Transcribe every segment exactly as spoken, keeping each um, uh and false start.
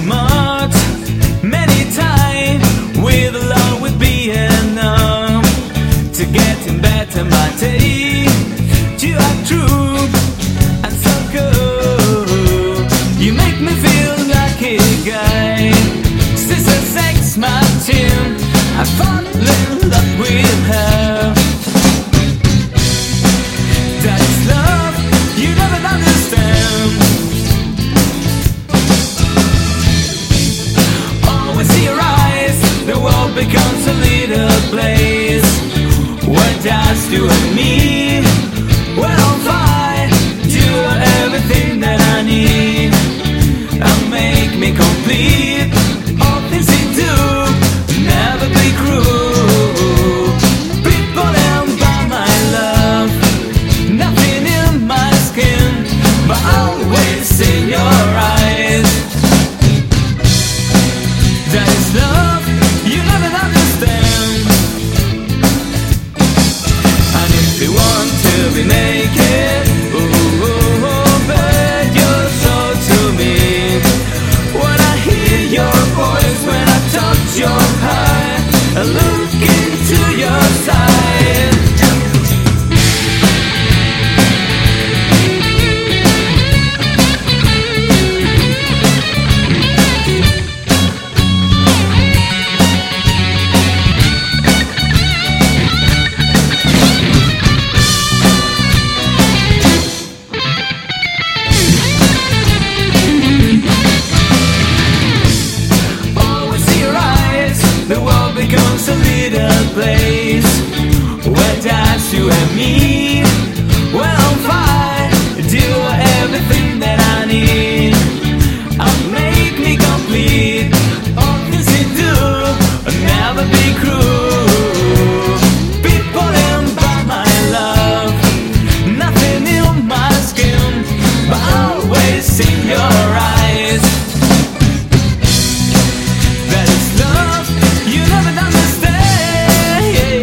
smart many times with love would be enough to get him better my day. You are true and so cool. You make me feel like a guy. Sister Sex Martin, I fall in love with her. That is love you never understand. Always see your eyes, the world becomes a little place where just you and me. Well, I'm fine, do everything that I need and make me complete. All things you do, never be cruel. People and by my love, nothing in my skin, but always in your eyes. That is love you never understand. And if you want to be naked, ooh, ooh, ooh, bet your soul to me. When I hear your voice, when I touch your heart, I look into your side. The world becomes a little place where just you and me. Well, I'm fine, do everything that I need and make me complete. All things you do, never be cruel. People in by my love, nothing in my skin, but always in your eyes. That is love you never understand.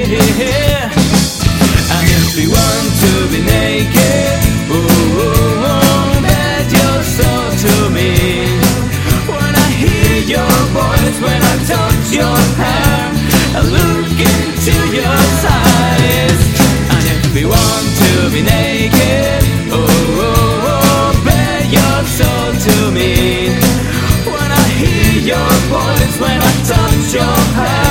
And if you want to be naked, ooh, ooh, ooh, bet your soul to me. When I hear your voice, when I touch your hair, I look into your eyes. And if you want to be naked, ooh, ooh, ooh, bet your soul to me. When I hear your voice, when I touch your hair,